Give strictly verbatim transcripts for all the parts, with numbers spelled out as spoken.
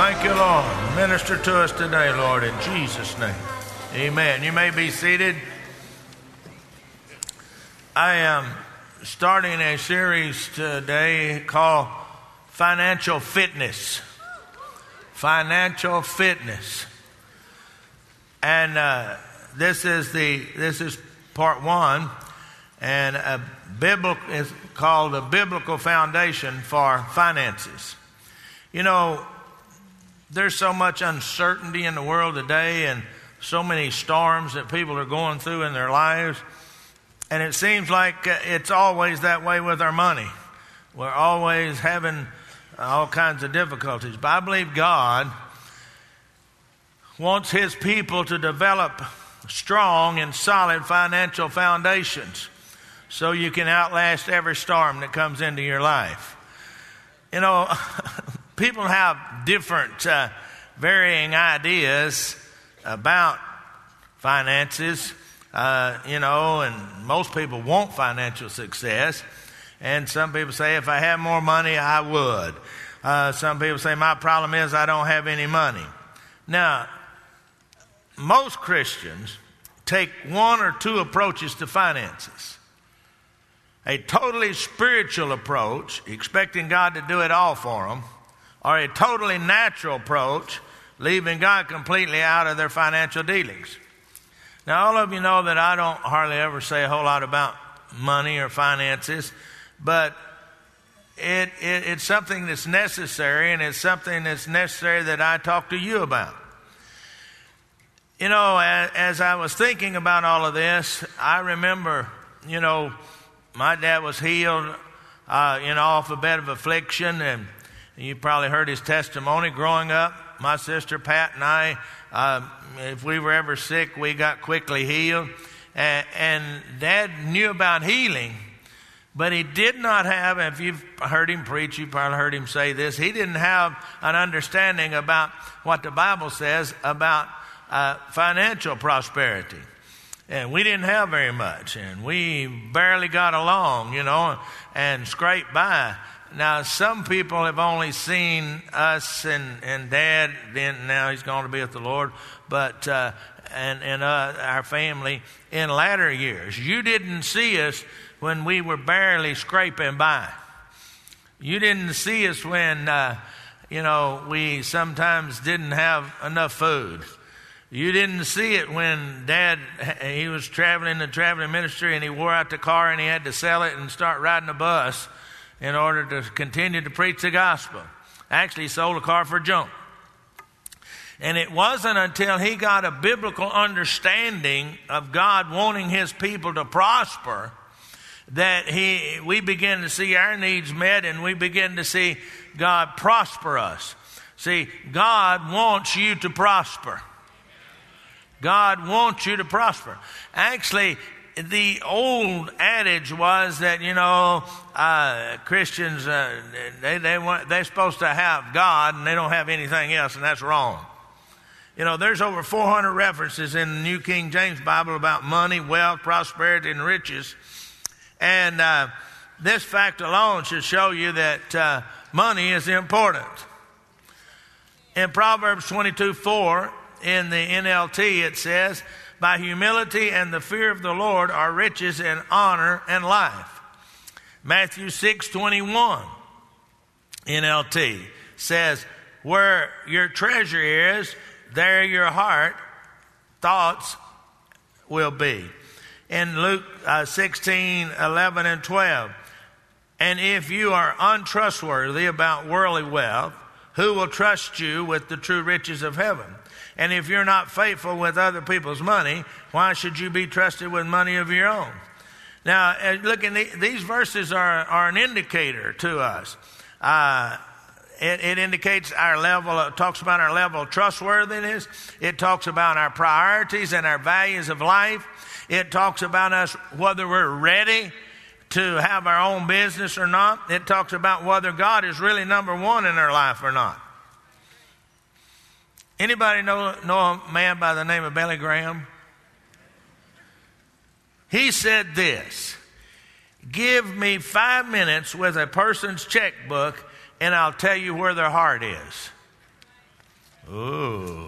Thank you, Lord. Minister to us today, Lord, in Jesus' name. Amen. You may be seated. I am starting a series today called Financial Fitness. Financial Fitness. And uh, this is the this is part one, and a biblical is called a biblical foundation for finances. You know, there's so much uncertainty in the world today, and so many storms that people are going through in their lives, and it seems like it's always that way with our money. We're always having all kinds of difficulties. But I believe God wants His people to develop strong and solid financial foundations so you can outlast every storm that comes into your life. You know, people have different uh, varying ideas about finances, uh, you know, and most people want financial success. And some people say, if I had more money, I would. Uh, some people say, my problem is I don't have any money. Now, most Christians take one or two approaches to finances. A totally spiritual approach, expecting God to do it all for them, or a totally natural approach, leaving God completely out of their financial dealings. Now, all of you know that I don't hardly ever say a whole lot about money or finances, but it, it, it's something that's necessary, and it's something that's necessary that I talk to you about. You know, as, as I was thinking about all of this, I remember, you know, my dad was healed, uh, you know, off a bed of affliction, and you probably heard his testimony growing up. My sister Pat and I, uh, if we were ever sick, we got quickly healed. And, and Dad knew about healing, but he did not have, if you've heard him preach, you probably heard him say this, he didn't have an understanding about what the Bible says about uh, financial prosperity. And we didn't have very much, and we barely got along, you know, and scraped by. Now, some people have only seen us and, and Dad, then now he's going to be with the Lord, but uh, and, and uh, our family in latter years. You didn't see us when we were barely scraping by. You didn't see us when, uh, you know, we sometimes didn't have enough food. You didn't see it when Dad, he was traveling the traveling ministry, and he wore out the car and he had to sell it and start riding a bus in order to continue to preach the gospel. Actually, he sold a car for junk. And it wasn't until he got a biblical understanding of God wanting His people to prosper that he we began to see our needs met, and we began to see God prosper us. See, God wants you to prosper. God wants you to prosper. Actually, the old adage was that, you know, uh, Christians, uh, they, they want, they're supposed to have God and they don't have anything else, and that's wrong. You know, there's over four hundred references in the New King James Bible about money, wealth, prosperity, and riches. And uh, this fact alone should show you that uh, money is important. In Proverbs twenty-two four, in the N L T, it says, by humility and the fear of the Lord are riches and honor and life. Matthew six twenty-one, N L T, says, where your treasure is, there your heart thoughts will be. In Luke uh, sixteen eleven and twelve, and if you are untrustworthy about worldly wealth, who will trust you with the true riches of heaven? And if you're not faithful with other people's money, why should you be trusted with money of your own? Now, look, in the, these verses are, are an indicator to us. Uh, it, it indicates our level, it talks about our level of trustworthiness. It talks about our priorities and our values of life. It talks about us whether we're ready to have our own business or not. It talks about whether God is really number one in our life or not. Anybody know, know a man by the name of Billy Graham? He said this, give me five minutes with a person's checkbook and I'll tell you where their heart is. Ooh.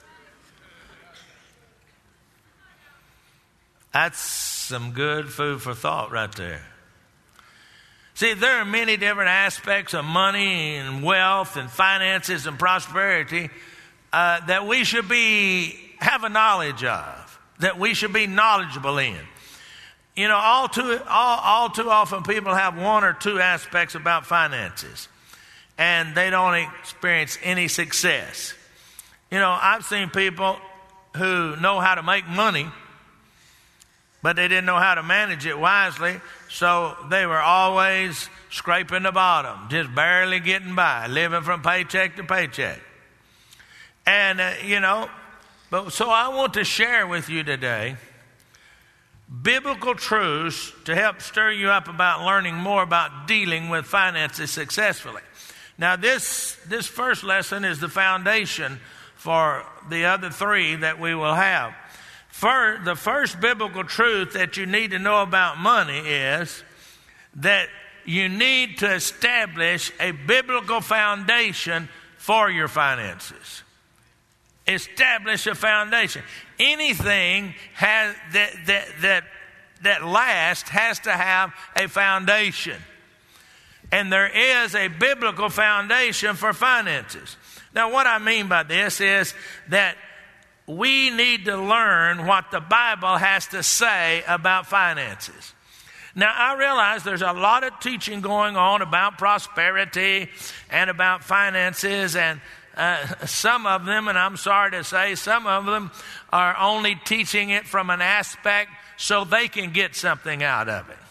That's some good food for thought right there. See, there are many different aspects of money and wealth and finances and prosperity uh, that we should be have a knowledge of, that we should be knowledgeable in. You know, all too all, all too often people have one or two aspects about finances, and they don't experience any success. You know, I've seen people who know how to make money, but they didn't know how to manage it wisely, so they were always scraping the bottom, just barely getting by, living from paycheck to paycheck. And, uh, you know, but so I want to share with you today biblical truths to help stir you up about learning more about dealing with finances successfully. Now, this, this first lesson is the foundation for the other three that we will have. For the first biblical truth that you need to know about money is that you need to establish a biblical foundation for your finances. Establish a foundation. Anything has, that, that, that, that lasts has to have a foundation. And there is a biblical foundation for finances. Now, what I mean by this is that we need to learn what the Bible has to say about finances. Now, I realize there's a lot of teaching going on about prosperity and about finances, and uh, some of them, and I'm sorry to say, some of them are only teaching it from an aspect so they can get something out of it.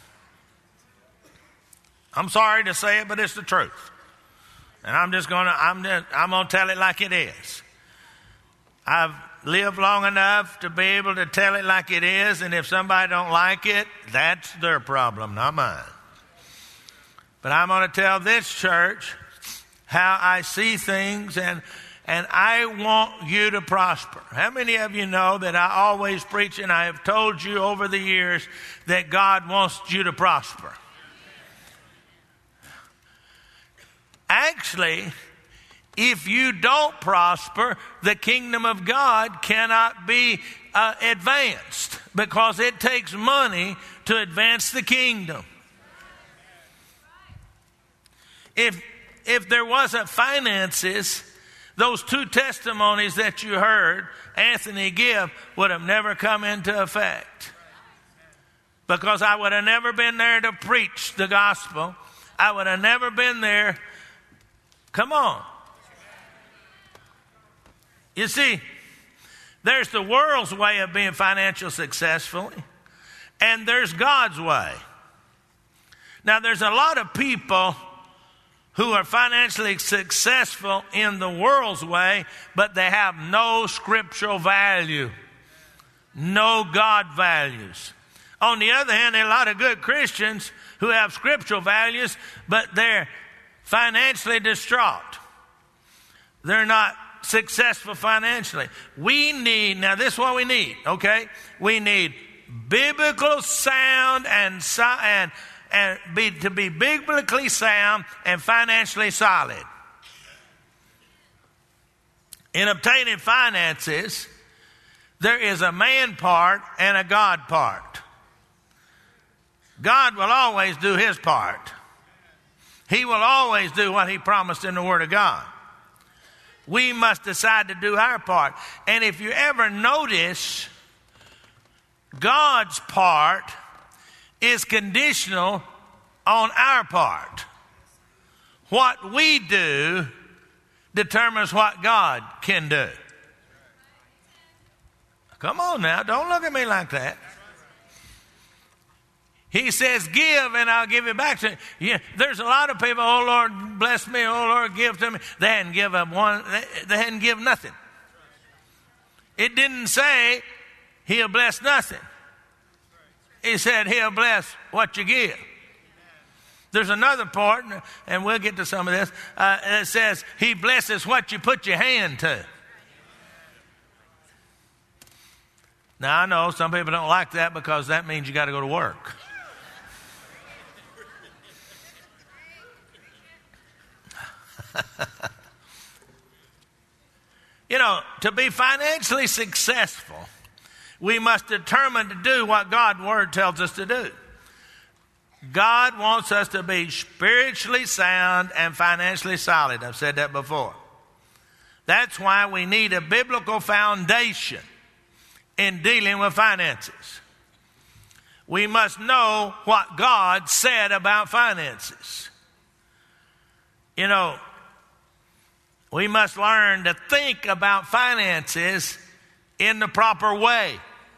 I'm sorry to say it, but it's the truth. And I'm just going to, I'm just, I'm going to tell it like it is. I've lived long enough to be able to tell it like it is, and if somebody don't like it, that's their problem, not mine. But I'm going to tell this church how I see things, and and I want you to prosper. How many of you know that I always preach, and I have told you over the years that God wants you to prosper? Actually, if you don't prosper, the kingdom of God cannot be uh, advanced, because it takes money to advance the kingdom. If if there wasn't finances, those two testimonies that you heard Anthony give would have never come into effect, because I would have never been there to preach the gospel. I would have never been there. Come on. You see, there's the world's way of being financially successful, and there's God's way. Now, there's a lot of people who are financially successful in the world's way, but they have no scriptural value, no God values. On the other hand, there are a lot of good Christians who have scriptural values, but they're financially distraught. They're not successful financially. We need, now this is what we need, okay? We need biblical sound and and and be to be biblically sound and financially solid. In obtaining finances, there is a man part and a God part. God will always do his part. He will always do what he promised in the Word of God. We must decide to do our part. And if you ever notice, God's part is conditional on our part. What we do determines what God can do. Come on now, don't look at me like that. He says, give and I'll give it back to you. Yeah, there's a lot of people, oh Lord, bless me, oh Lord, give to me. They hadn't give up one, they, they hadn't give nothing. It didn't say he'll bless nothing. He said he'll bless what you give. There's another part, and we'll get to some of this, uh, that says he blesses what you put your hand to. Now, I know some people don't like that because that means you got to go to work. You know, to be financially successful, we must determine to do what God's Word tells us to do. God wants us to be spiritually sound and financially solid. I've said that before. That's why we need a biblical foundation in dealing with finances. We must know what God said about finances. You know, we must learn to think about finances in the proper way.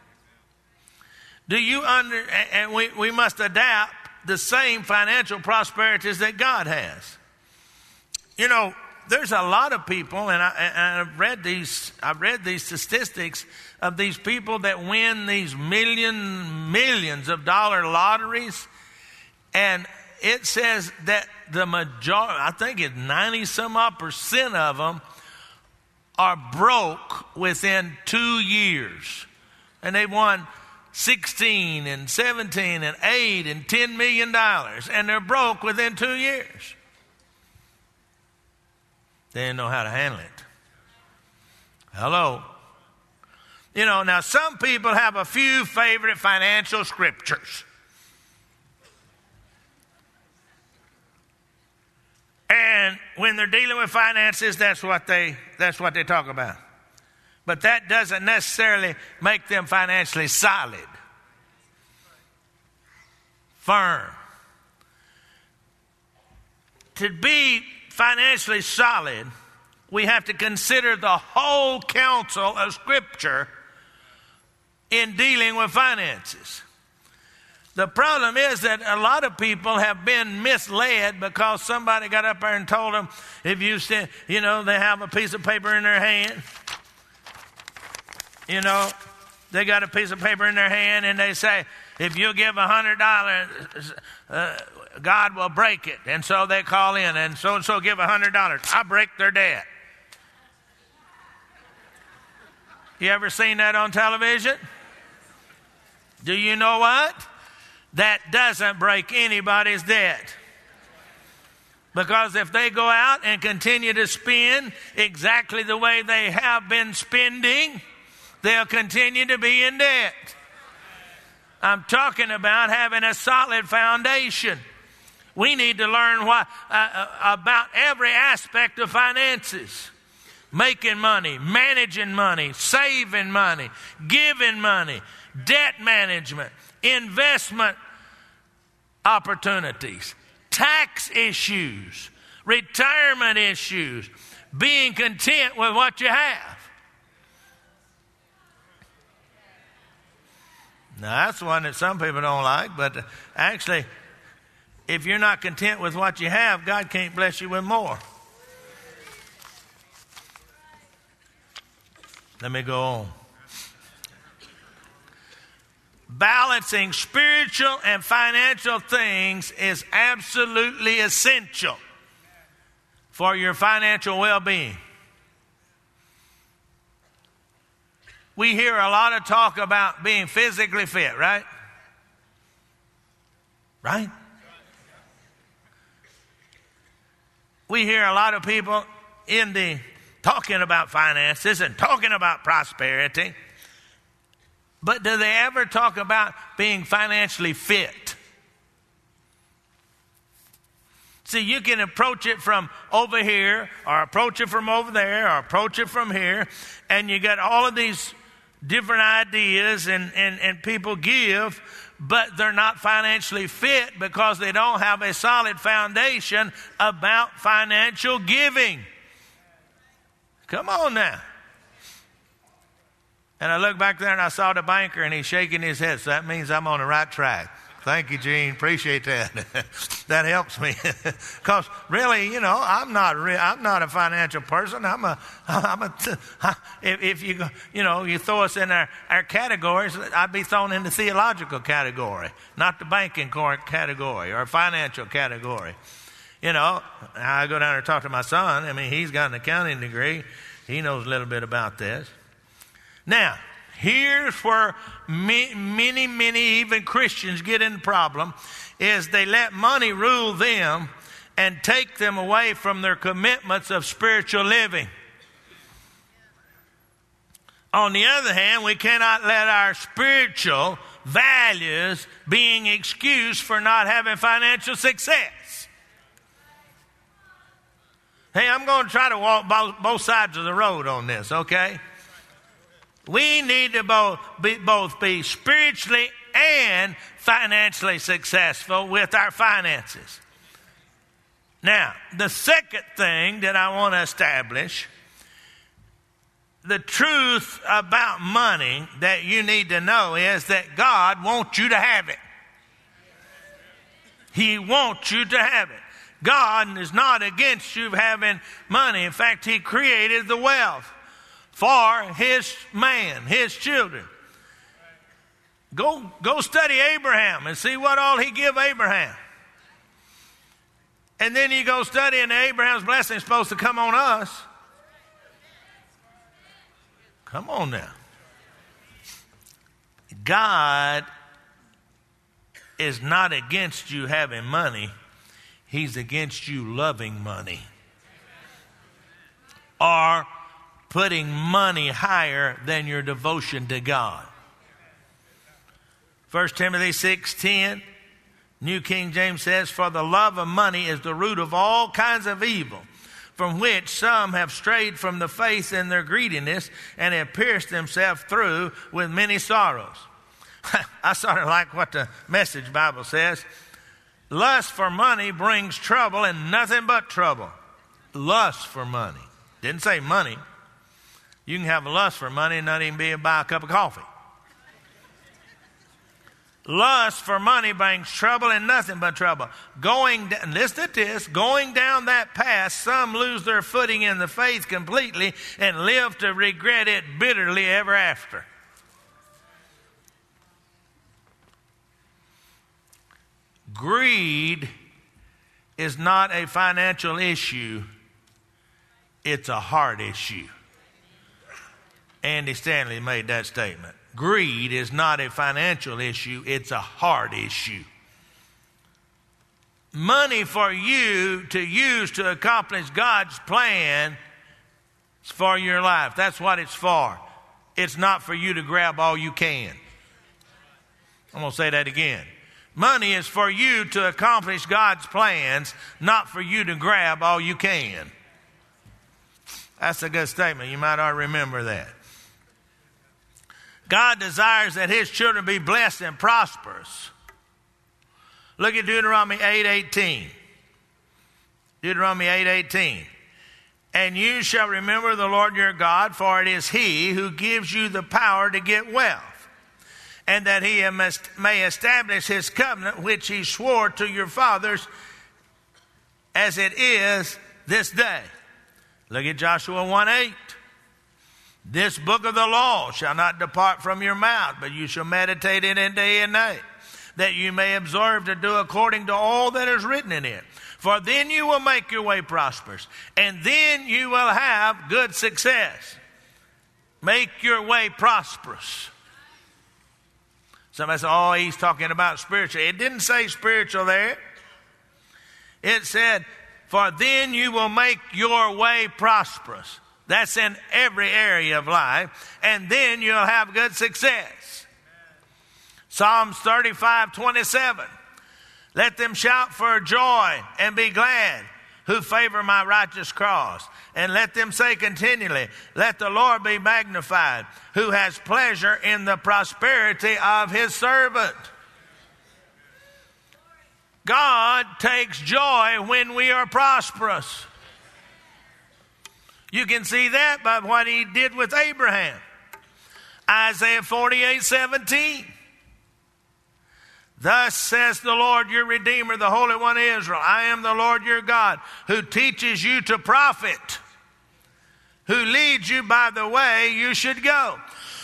Do you under, and we, we must adapt the same financial prosperities that God has. You know, there's a lot of people, and, I, and I've read these. I've read these statistics of these people that win these million, millions of dollar lotteries, and it says that the majority, I think it's ninety some odd percent of them, are broke within two years, and they won sixteen and seventeen and eight and ten million dollars, and they're broke within two years. They didn't know how to handle it. Hello. You know, now some people have a few favorite financial scriptures. And when they're dealing with finances, that's what they that's what they talk about. But that doesn't necessarily make them financially solid, firm. To be financially solid, we have to consider the whole counsel of Scripture in dealing with finances. The problem is that a lot of people have been misled because somebody got up there and told them, if you stand, you know, they have a piece of paper in their hand. You know, they got a piece of paper in their hand and they say, if you give a hundred dollars, uh, God will break it. And so they call in and so and so give a hundred dollars. I break their debt. You ever seen that on television? Do you know what? That doesn't break anybody's debt. Because if they go out and continue to spend exactly the way they have been spending, they'll continue to be in debt. I'm talking about having a solid foundation. We need to learn what, uh, about every aspect of finances. Making money, managing money, saving money, giving money, debt management, investment opportunities, tax issues, retirement issues, being content with what you have. Now, that's one that some people don't like, but actually, if you're not content with what you have, God can't bless you with more. Let me go on. Balancing spiritual and financial things is absolutely essential for your financial well-being. We hear a lot of talk about being physically fit, right? Right? We hear a lot of people in the talking about finances and talking about prosperity. But do they ever talk about being financially fit? See, you can approach it from over here, or approach it from over there, or approach it from here, and you got all of these different ideas and, and, and people give, but they're not financially fit because they don't have a solid foundation about financial giving. Come on now. And I look back there and I saw the banker and he's shaking his head. So that means I'm on the right track. Thank you, Gene. Appreciate that. That helps me. Because really, you know, I'm not re- I'm not a financial person. I'm a, I'm a, if, if you, you know, you throw us in our, our categories, I'd be thrown in the theological category, not the banking category or financial category. You know, I go down there and talk to my son. I mean, he's got an accounting degree. He knows a little bit about this. Now, here's where many, many even Christians get in the problem, is they let money rule them and take them away from their commitments of spiritual living. On the other hand, we cannot let our spiritual values being excuse for not having financial success. Hey, I'm going to try to walk both, both sides of the road on this, okay? We need to both be, both be spiritually and financially successful with our finances. Now, the second thing that I want to establish, the truth about money that you need to know is that God wants you to have it. He wants you to have it. God is not against you having money. In fact, He created the wealth for His man, His children. Go, go study Abraham and see what all He gave Abraham. And then you go study, and Abraham's blessing is supposed to come on us. Come on now. God is not against you having money. He's against you loving money. Or putting money higher than your devotion to God. First Timothy six ten, New King James says, "For the love of money is the root of all kinds of evil, from which some have strayed from the faith in their greediness and have pierced themselves through with many sorrows." I sort of like what the Message Bible says. Lust for money brings trouble and nothing but trouble. Lust for money. Didn't say money. You can have a lust for money and not even be able to buy a cup of coffee. Lust for money brings trouble and nothing but trouble. Going, listen to this, going down that path, some lose their footing in the faith completely and live to regret it bitterly ever after. Greed is not a financial issue, it's a heart issue. Andy Stanley made that statement. Greed is not a financial issue, it's a heart issue. Money for you to use to accomplish God's plan is for your life. That's what it's for. It's not for you to grab all you can. I'm going to say that again. Money is for you to accomplish God's plans, not for you to grab all you can. That's a good statement. You might ought to remember that. God desires that His children be blessed and prosperous. Look at Deuteronomy eight eighteen. Deuteronomy eight eighteen. "And you shall remember the Lord your God, for it is He who gives you the power to get wealth, and that He may establish His covenant, which He swore to your fathers, as it is this day." Look at Joshua one eight. "This book of the law shall not depart from your mouth, but you shall meditate in it day and night, that you may observe to do according to all that is written in it. For then you will make your way prosperous, and then you will have good success." Make your way prosperous. Somebody said, "Oh, he's talking about spiritual." It didn't say spiritual there. It said, "For then you will make your way prosperous." That's in every area of life. And then you'll have good success. Psalms thirty-five twenty-seven. "Let them shout for joy and be glad who favor my righteous cause. And let them say continually, let the Lord be magnified, who has pleasure in the prosperity of His servant." God takes joy when we are prosperous. You can see that by what He did with Abraham. Isaiah forty-eight seventeen. "Thus says the Lord your Redeemer, the Holy One of Israel, I am the Lord your God, who teaches you to profit, who leads you by the way you should go."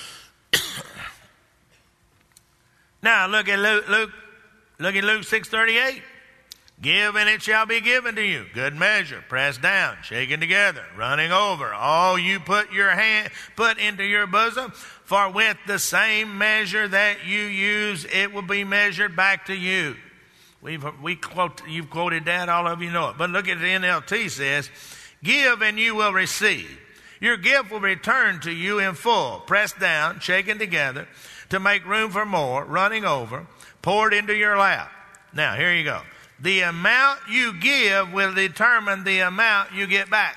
Now look at Luke, Luke, look at Luke six thirty-eight. "Give and it shall be given to you. Good measure, pressed down, shaken together, running over. All you put your hand put into your bosom. For with the same measure that you use, it will be measured back to you." We've we quote you've quoted that, all of you know it. But look at the N L T says, "Give and you will receive. Your gift will return to you in full, pressed down, shaken together, to make room for more, running over, poured into your lap. Now, here you go. The amount you give will determine the amount you get back.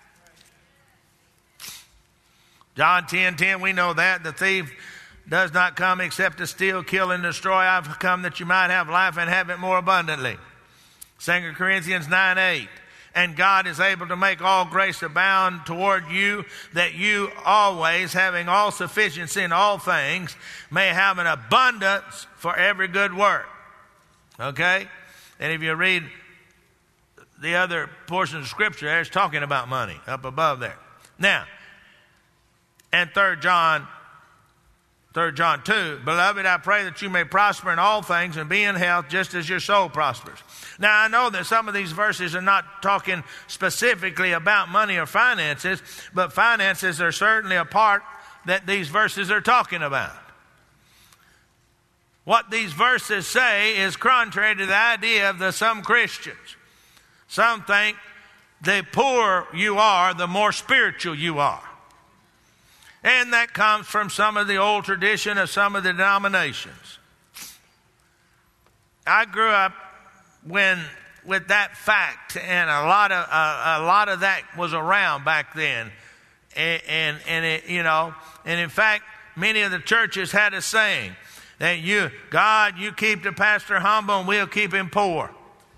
John ten ten, we know that. The thief does not come except to steal, kill, and destroy. I've come that you might have life and have it more abundantly. Second Corinthians nine eight. And God is able to make all grace abound toward you, that you always, having all sufficiency in all things, may have an abundance for every good work. Okay? And if you read the other portion of Scripture, there, it's talking about money up above there. Now, and third John, third John two, Beloved, I pray that you may prosper in all things and be in health just as your soul prospers. Now, I know that some of these verses are not talking specifically about money or finances, but finances are certainly a part that these verses are talking about. What these verses say is contrary to the idea of the some Christians. Some think the poorer you are, the more spiritual you are. And that comes from some of the old tradition of some of the denominations. I grew up when with that fact, and a lot of uh, a lot of that was around back then, and and, and it, you know, and in fact, many of the churches had a saying that you, God, you keep the pastor humble, and we'll keep him poor.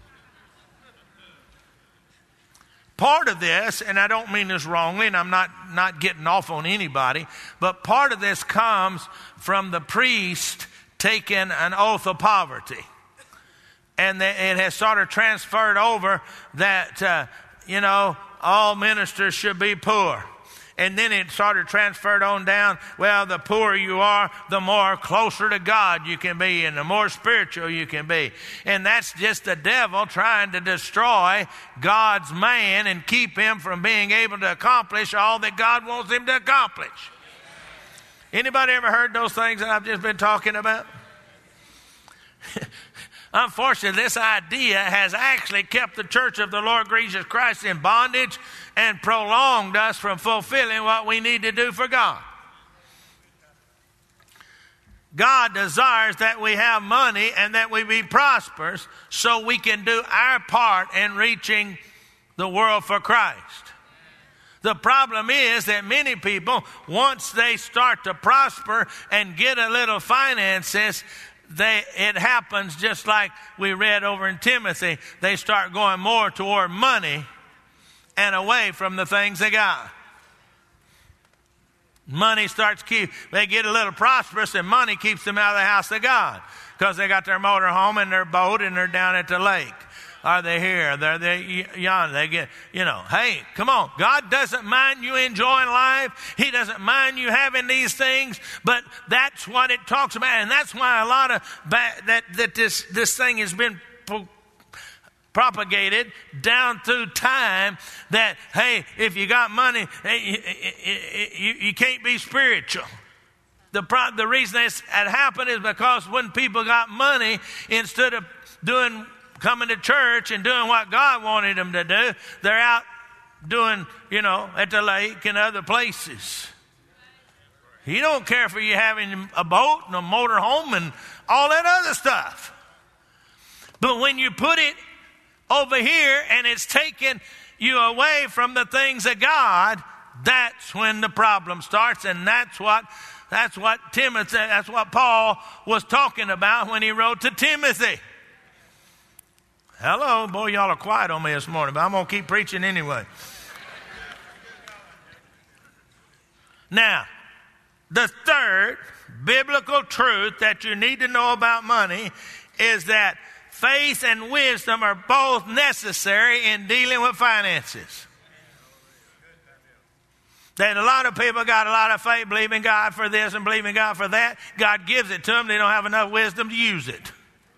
Part of this, and I don't mean this wrongly, and I'm not, not getting off on anybody, but part of this comes from the priest taking an oath of poverty. And it has sort of transferred over that, uh, you know, all ministers should be poor. And then it sort of transferred on down, well, the poorer you are, the more closer to God you can be and the more spiritual you can be. And that's just the devil trying to destroy God's man and keep him from being able to accomplish all that God wants him to accomplish. Anybody ever heard those things that I've just been talking about? Unfortunately, this idea has actually kept the church of the Lord Jesus Christ in bondage and prolonged us from fulfilling what we need to do for God. God desires that we have money and that we be prosperous so we can do our part in reaching the world for Christ. The problem is that many people, once they start to prosper and get a little finances, They, it happens just like we read over in Timothy. They start going more toward money and away from the things of God. Money starts keep. They get a little prosperous, and money keeps them out of the house of God because they got their motor home and their boat, and they're down at the lake. Are they here? They're they yonder. They get, you know, hey, come on. God doesn't mind you enjoying life. He doesn't mind you having these things, but that's what it talks about. And that's why a lot of ba- that, that this, this thing has been pro- propagated down through time that, hey, if you got money, hey, you, you, you can't be spiritual. The, pro- the reason this had happened is because when people got money, instead of doing coming to church and doing what God wanted them to do, they're out doing, you know, at the lake and other places. He don't care for you having a boat and a motor home and all that other stuff. But when you put it over here and it's taking you away from the things of God, that's when the problem starts. And that's what that's what Timothy, that's what Paul was talking about when he wrote to Timothy. Hello, boy, y'all are quiet on me this morning, but I'm going to keep preaching anyway. Now, the third biblical truth that you need to know about money is that faith and wisdom are both necessary in dealing with finances. That a lot of people got a lot of faith, believing God for this and believing God for that. God gives it to them. They don't have enough wisdom to use it.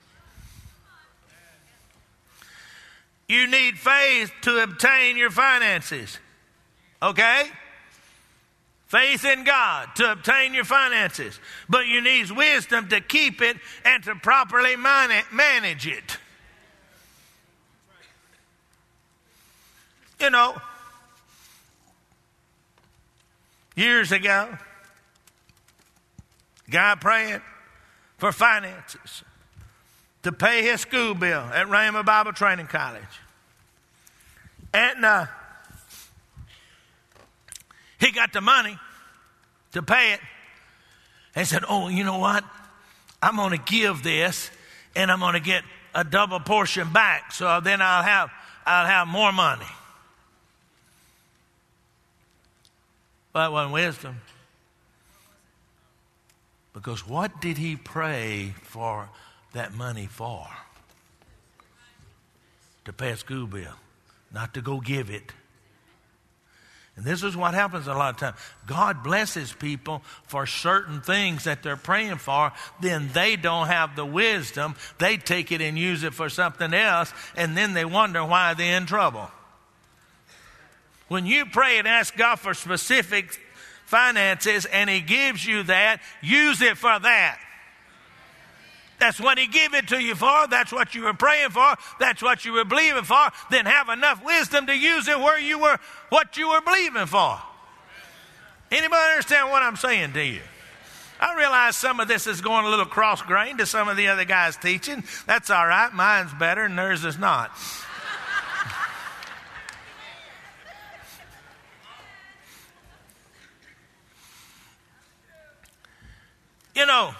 You need faith to obtain your finances. Okay? Faith in God to obtain your finances. But you need wisdom to keep it and to properly manage it. You know, years ago. Guy praying for finances to pay his school bill at Rhema Bible Training College. And uh, he got the money to pay it. And said, oh, you know what? I'm going to give this, and I'm going to get a double portion back. So then I'll have I'll have more money. But it wasn't wisdom. Because what did he pray for that money for? To pay a school bill, not to go give it. And this is what happens a lot of times. God blesses people for certain things that they're praying for. Then they don't have the wisdom. They take it and use it for something else. And then they wonder why they're in trouble. When you pray and ask God for specific finances and he gives you that, use it for that. That's what he gave it to you for. That's what you were praying for. That's what you were believing for. Then have enough wisdom to use it where you were, what you were believing for. Anybody understand what I'm saying to you? I realize some of this is going a little cross-grained to some of the other guys teaching. That's all right. Mine's better and theirs is not. You know,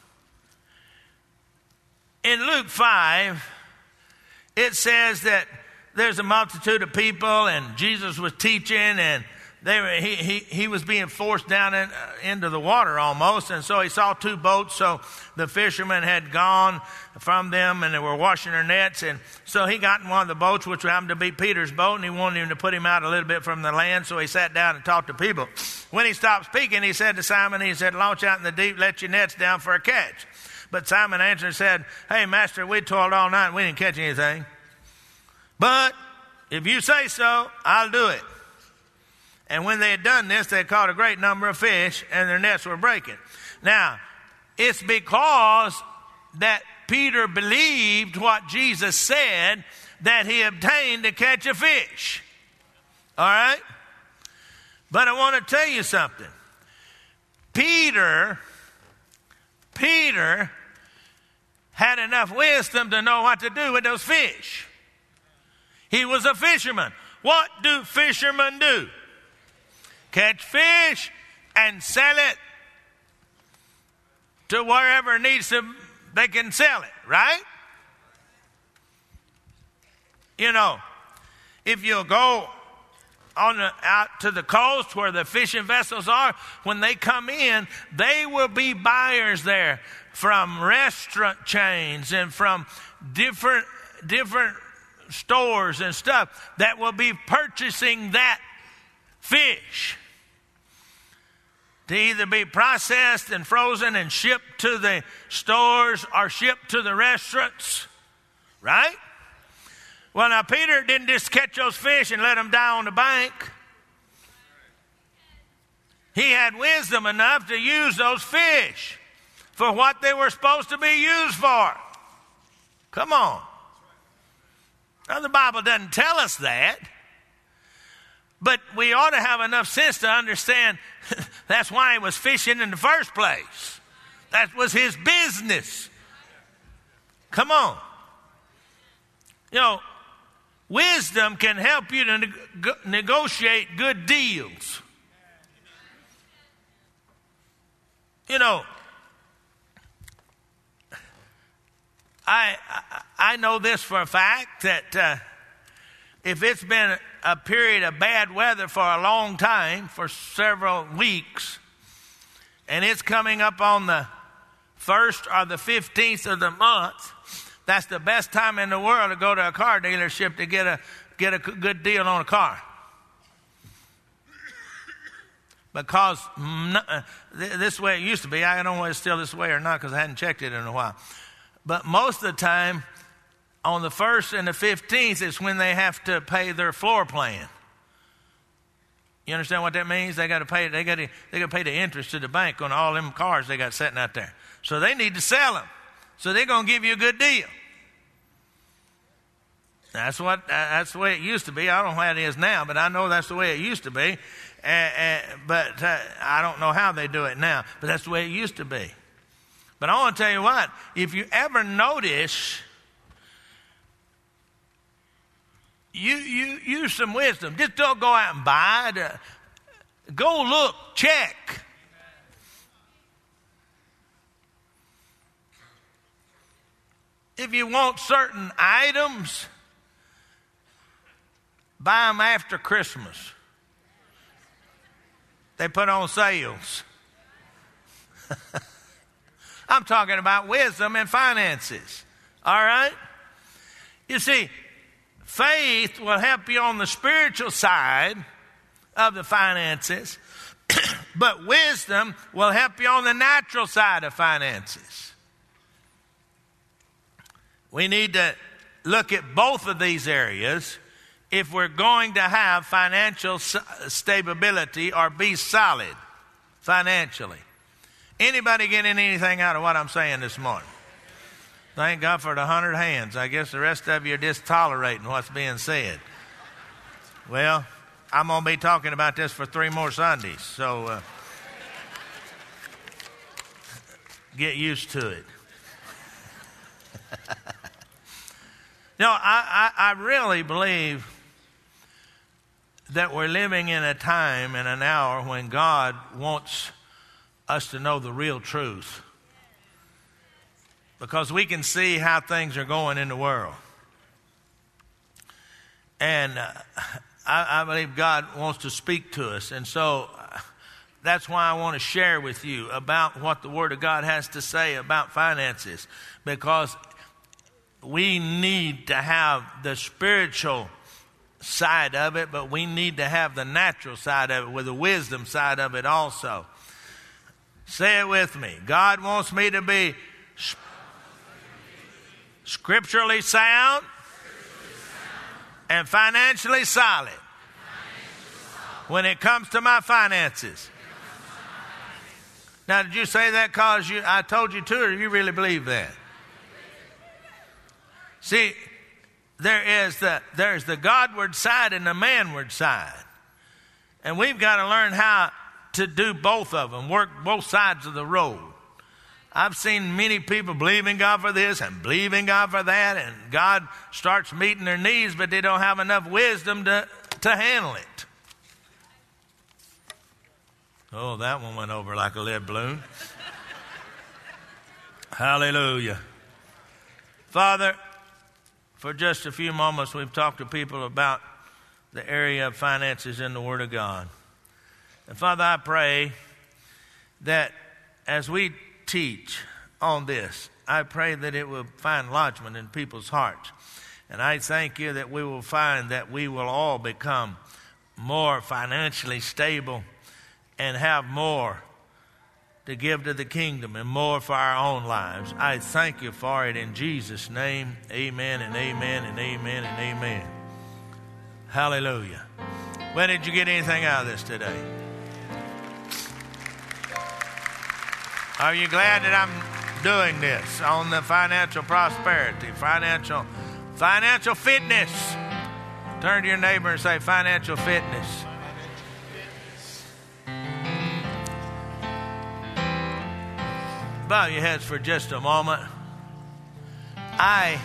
in Luke five, it says that there's a multitude of people and Jesus was teaching and they were, he, he, he was being forced down in, uh, into the water almost. And so he saw two boats. So the fishermen had gone from them and they were washing their nets. And so he got in one of the boats, which happened to be Peter's boat. And he wanted him to put him out a little bit from the land. So he sat down and talked to people. When he stopped speaking, he said to Simon, he said, launch out in the deep, let your nets down for a catch. But Simon answered and said, hey, master, we toiled all night and we didn't catch anything. But if you say so, I'll do it. And when they had done this, they caught a great number of fish and their nets were breaking. Now, it's because that Peter believed what Jesus said that he obtained to catch a fish. All right? But I want to tell you something. Peter, Peter had enough wisdom to know what to do with those fish. He was a fisherman. What do fishermen do? Catch fish and sell it to wherever it needs to, they can sell it, right? You know, if you go on the, out to the coast where the fishing vessels are, when they come in, they will be buyers there from restaurant chains and from different different stores and stuff that will be purchasing that fish to either be processed and frozen and shipped to the stores or shipped to the restaurants, right? Well, now Peter didn't just catch those fish and let them die on the bank. He had wisdom enough to use those fish for what they were supposed to be used for. Come on. Now, the Bible doesn't tell us that. But we ought to have enough sense to understand that's why he was fishing in the first place. That was his business. Come on. You know, wisdom can help you to neg- negotiate good deals. You know, I I, I know this for a fact that uh, if it's been a period of bad weather for a long time, for several weeks, and it's coming up on the first or the fifteenth of the month, that's the best time in the world to go to a car dealership to get a get a good deal on a car. Because this way it used to be. I don't know whether it's still this way or not because I hadn't checked it in a while. But most of the time, on the first and the fifteenth is when they have to pay their floor plan. You understand what that means? They got to pay. They got to. They got to pay the interest to the bank on all them cars they got sitting out there. So they need to sell them. So they're going to give you a good deal. That's what. That's the way it used to be. I don't know how it is now, but I know that's the way it used to be. Uh, uh, but uh, I don't know how they do it now. But that's the way it used to be. But I want to tell you what. If you ever notice, you you use some wisdom. Just don't go out and buy it. Uh, go look, check. If you want certain items, buy them after Christmas. They put on sales. I'm talking about wisdom and finances. All right? You see, faith will help you on the spiritual side of the finances, but wisdom will help you on the natural side of finances. We need to look at both of these areas if we're going to have financial stability or be solid financially. Anybody getting anything out of what I'm saying this morning? Thank God for the hundred hands. I guess the rest of you are just tolerating what's being said. Well, I'm going to be talking about this for three more Sundays, so uh, get used to it. No, I, I, I really believe that we're living in a time and an hour when God wants us to know the real truth. Because we can see how things are going in the world. And uh, I, I believe God wants to speak to us. And so uh, that's why I want to share with you about what the Word of God has to say about finances. Because we need to have the spiritual side of it, but we need to have the natural side of it with the wisdom side of it also. Say it with me. God wants me to be scripturally sound and financially solid when it comes to my finances. Now, did you say that because you, I told you to, or do you really believe that? See, there is the there's the Godward side and the manward side. And we've got to learn how to do both of them, work both sides of the road. I've seen many people believe in God for this and believe in God for that, and God starts meeting their needs, but they don't have enough wisdom to, to handle it. Oh, that one went over like a lead balloon. Hallelujah. Father, for just a few moments, we've talked to people about the area of finances in the Word of God. And Father, I pray that as we teach on this, I pray that it will find lodgment in people's hearts. And I thank you that we will find that we will all become more financially stable and have more to give to the kingdom and more for our own lives. I thank you for it in Jesus' name. Amen and amen and amen and amen. Hallelujah. When did you get anything out of this today? Are you glad that I'm doing this on the financial prosperity, financial, financial fitness? Turn to your neighbor and say financial fitness. Bow your heads for just a moment. I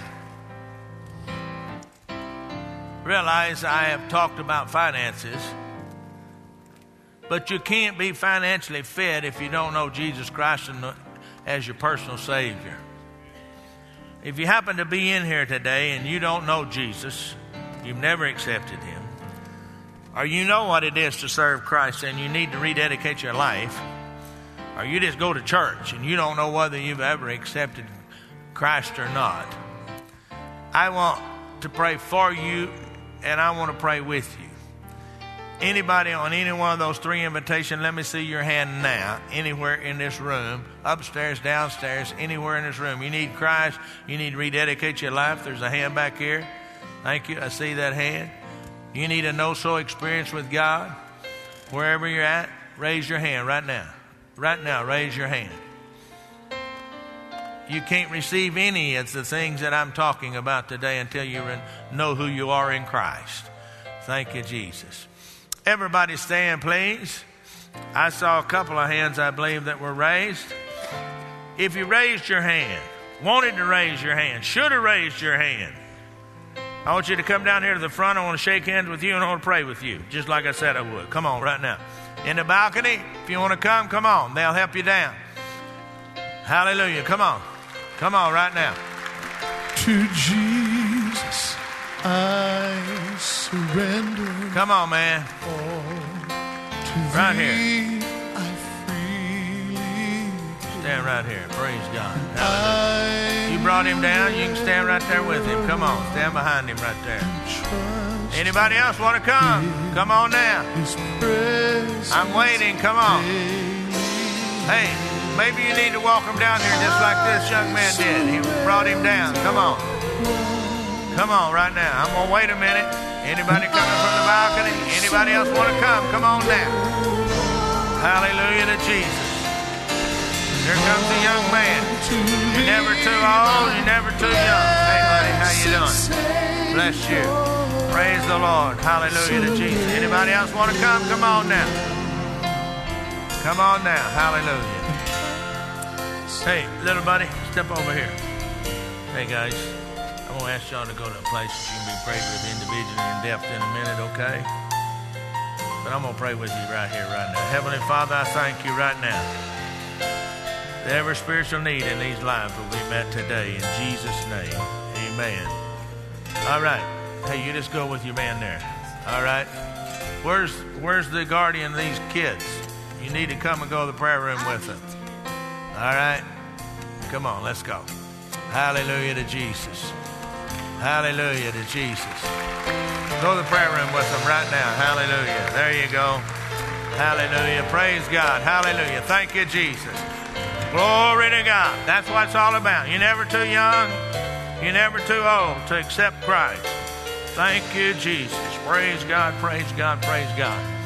realize I have talked about finances, but you can't be financially fit if you don't know Jesus Christ as your personal Savior. If you happen to be in here today and you don't know Jesus, you've never accepted Him, or you know what it is to serve Christ and you need to rededicate your life, or you just go to church and you don't know whether you've ever accepted Christ or not, I want to pray for you and I want to pray with you. Anybody on any one of those three invitations, let me see your hand now. Anywhere in this room, upstairs, downstairs, anywhere in this room. You need Christ. You need to rededicate your life. There's a hand back here. Thank you. I see that hand. You need a no-so experience with God. Wherever you're at, raise your hand right now. Right now, raise your hand. you can't receive any of the things that I'm talking about today until you know who you are in Christ. Thank you, Jesus. Everybody stand, please. I saw a couple of hands, I believe, that were raised. If you raised your hand, wanted to raise your hand, should have raised your hand, I want you to come down here to the front. I want to shake hands with you and I want to pray with you, just like I said I would. Come on right now. In the balcony, if you want to come, come on. They'll help you down. Hallelujah. Come on. Come on right now. To Jesus I surrender. Come on, man. To right thee here. I freely stand right here. Praise God. Hallelujah. You brought him down. You can stand right there with him. Come on. Stand behind him right there. Anybody else want to come? Come on now. I'm waiting. Come on. Hey, maybe you need to walk him down here just like this young man did. He brought him down. Come on. Come on right now. I'm going to wait a minute. Anybody coming from the balcony? Anybody else want to come? Come on now. Hallelujah to Jesus. Here comes a young man. You're never too old. You're never too young. Hey, buddy, how you doing? Bless you. Praise the Lord. Hallelujah to Jesus. Anybody else want to come? Come on now. Come on now. Hallelujah. Hey, little buddy, step over here. Hey, guys. I'm going to ask y'all to go to a place that you can be prayed with individually in depth in a minute, okay? But I'm going to pray with you right here, right now. Heavenly Father, I thank you right now that every spiritual need in these lives will be met today. In Jesus' name, amen. All right. Hey, you just go with your man there. All right. Where's where's the guardian of these kids? You need to come and go to the prayer room with them. All right. Come on, let's go. Hallelujah to Jesus. Hallelujah to Jesus. Go to the prayer room with them right now. Hallelujah. There you go. Hallelujah. Praise God. Hallelujah. Thank you, Jesus. Glory to God. That's what it's all about. You're never too young. You're never too old to accept Christ. Thank you, Jesus. Praise God, praise God, praise God.